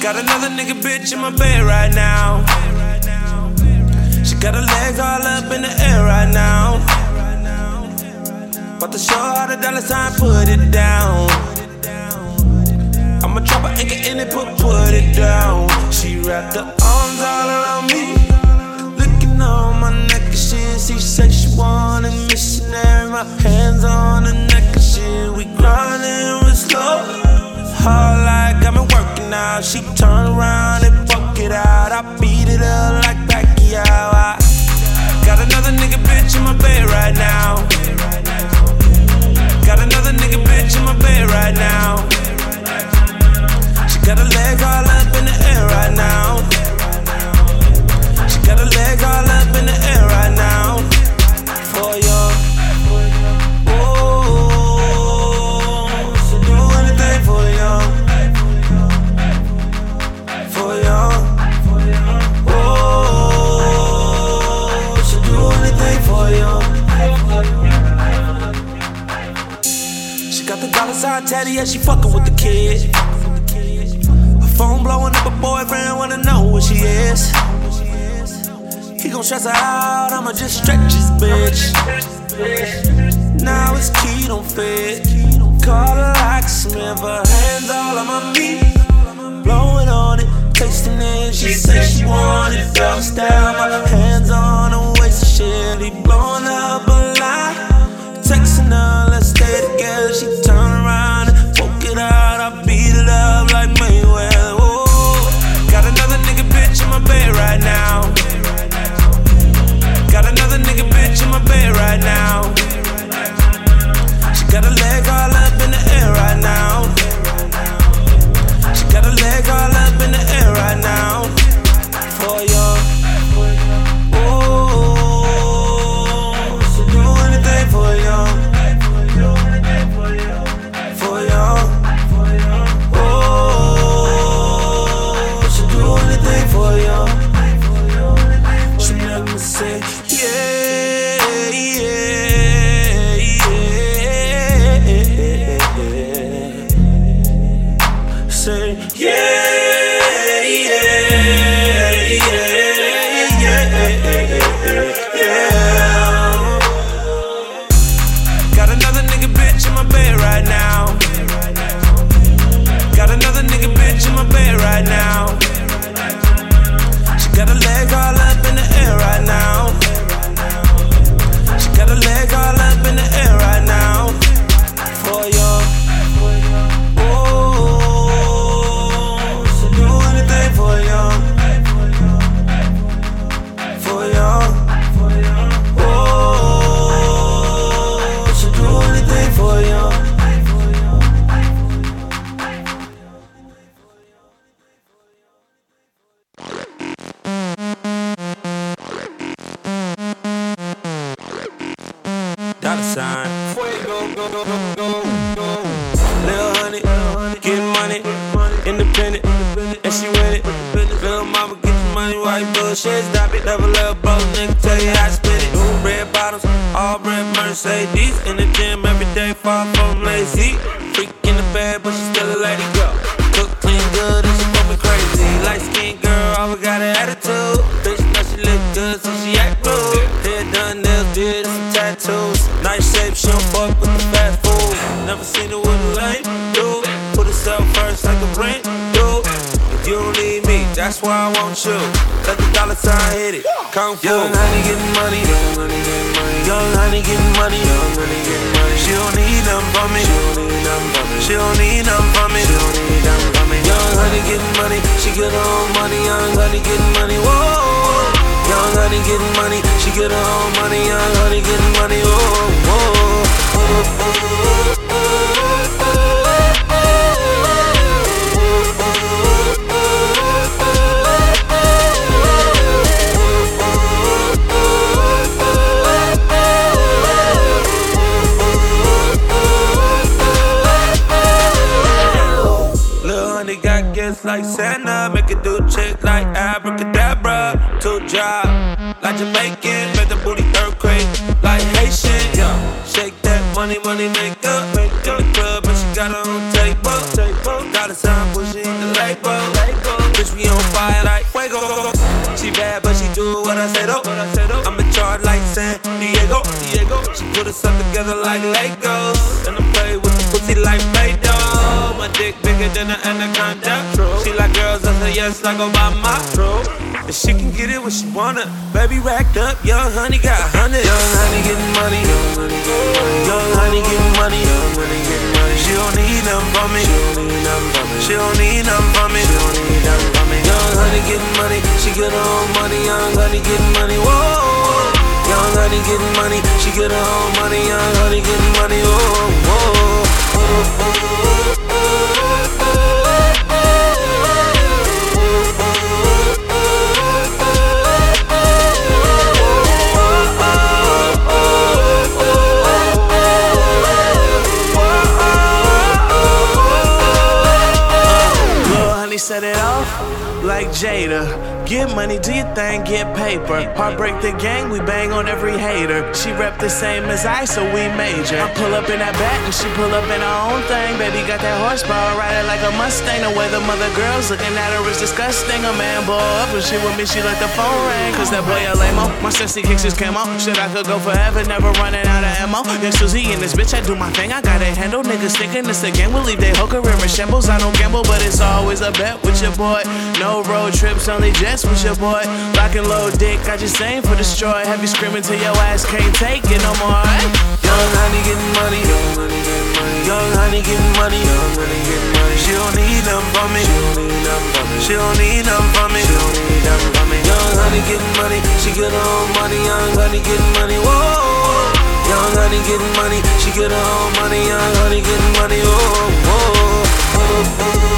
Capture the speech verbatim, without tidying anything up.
Got another nigga bitch in my bed right now. She got her legs all up in the air right now. About to show how the dollar sign put it down. I'm a trapper, ain't getting it, put, put it down. She wrapped her arms all around me, looking on my neck and shit. She said she wanted missionary. My hands on her neck and shit. We grinding real slow, hard like I've been working out. She turn around and fuck it out. I beat it up like Pacquiao. I got another nigga bitch in my bed right now. Got another nigga bitch in my bed right now. She got her legs all up in the air right now. She got her legs all up in the air right now. For you, oh, she'll do anything for you. For you, oh, she'll do anything for you. She got the dollar sign tatty, yeah, she fucking with the kid. Phone blowing up, a boyfriend wanna know where she is. He gon' stress her out, I'ma just stretch his bitch. Now his key don't fit. Call her like a Smith, her hands all on my meat. Blowing on it, tasting it. She say she want it, fell down. My hands on her waist and shit. He blowing up a line, texting her, let's stay together. She turn around and poke it out. I beat it up like Mayweather. Got another nigga bitch in my bed right now. Got another nigga bitch in my bed right now. She got her legs all up in the air right now. She got her legs all up in the air right now. For you, oh, she'll do anything for you. For you, oh, she'll do anything for you. She make me say, yeah, yeah, yeah. Say, yeah, yeah, yeah, yeah. Got another nigga bitch in my bed right now. Got another nigga bitch in my bed right now. She got her legs all up in the air right now. She got her legs all up in the air right now. For you, oh, she'll do anything for you. For you, oh, she'll do anything for you. Dollar sign. Fuego, go, go, go, go, go. Lil' honey, get money, independent, and she with it. Lil' mama, get your money while you bullshit. Stop it, level up, bro, nigga, tell you how to spend it. New red bottles, all red Mercedes. In the gym every day, far from lazy. Freak in the bed, but she still a lady girl. Cook clean good, and she fuck me crazy. Light skin girl, always got an attitude. Bitch know she look good, so she act rude. Hair done, nails did, and some tattoos. Nice shape, she don't fuck with the fast food. Never seen her with a lame dude. Put herself first like a rent dude. If you don't need me, that's why I want you. Let the dollar sign hit it. Kung Fu. Young honey getting money, young honey getting money, young honey getting money, young honey getting money. She don't need nothing from me. She don't need nothing from me. She don't need nothing from me. Young honey getting money, she get her own money. Young honey getting money, whoa. Young honey getting money, she get her own money. Young honey getting money, whoa, whoa. Lil' honey got gifts like Santa, make it do chick like abracadabra. Two job, like Jamaican, make the booty earthquake like Haitian. Yeah, shake that money, money make up. In the club, and she got her own table. Got a sign pushing the label. bitch, we on fire like fuego. She bad, but she do what I said, oh. I'm in charge like San Diego. Diego. She put us up together like Legos. And I play with the pussy like Play-Doh. My dick bigger than an anaconda. She like girls, I say yes like Obama. And she can get it when she wanna. Baby racked up, young honey got hundreds. Young honey getting money. Young honey getting money. She don't need nothing from me. She don't need nothing from me. Young honey getting money. She get her own money. Young honey getting money. Whoa. Young honey getting money. She get her own money. Young honey getting money. Whoa. Whoa. Set it off like Jada. Get money, do your thing, get paper. Heartbreak the gang, we bang on every hater. She rep the same as I, so we major. I pull up in that bat and she pull up in her own thing. Baby got that horsepower, ride it like a Mustang. The way the mother girls looking at her is disgusting. A man blow up when she with me, she let the phone ring. Cause that boy a lame-o, my sexy kicks his camo. Shit, I could go forever, never running out of ammo. Yeah, Susie in this bitch, I do my thing, I got it handle. Niggas thinking this again, we'll leave they whole career in shambles. I don't gamble, but it's always a bet with your boy. No road trips, only jets with your boy. Lock and load dick, I just aim for destroy. Have you screaming till your ass can't take it no more. Young honey getting money. Young honey getting money. She don't need nothing from me. She don't need nothing from me. Young honey getting money. She get her own money. Young honey getting money. Whoa. Young honey getting money. She get her own money. Young honey getting money. Whoa. Whoa.